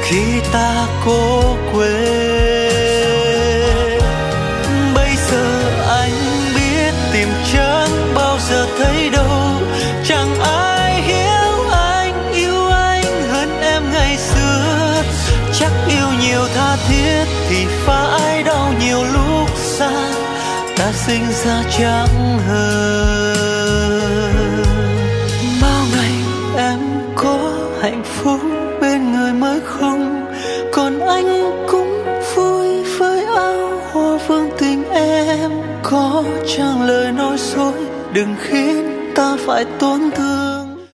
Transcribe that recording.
khi ta cố quên. Bây giờ anh biết tìm chẳng bao giờ thấy đâu, chẳng ai hiểu anh, yêu anh hơn em ngày xưa. Chắc yêu nhiều tha thiết thì phải đau nhiều lúc xa, ta sinh ra chẳng hờn. Bao ngày em có hạnh phúc bên người mới không, còn anh cũng vui với áo hoa vương tình em. Có chẳng lời nói dối đừng khiến ta phải tổn thương.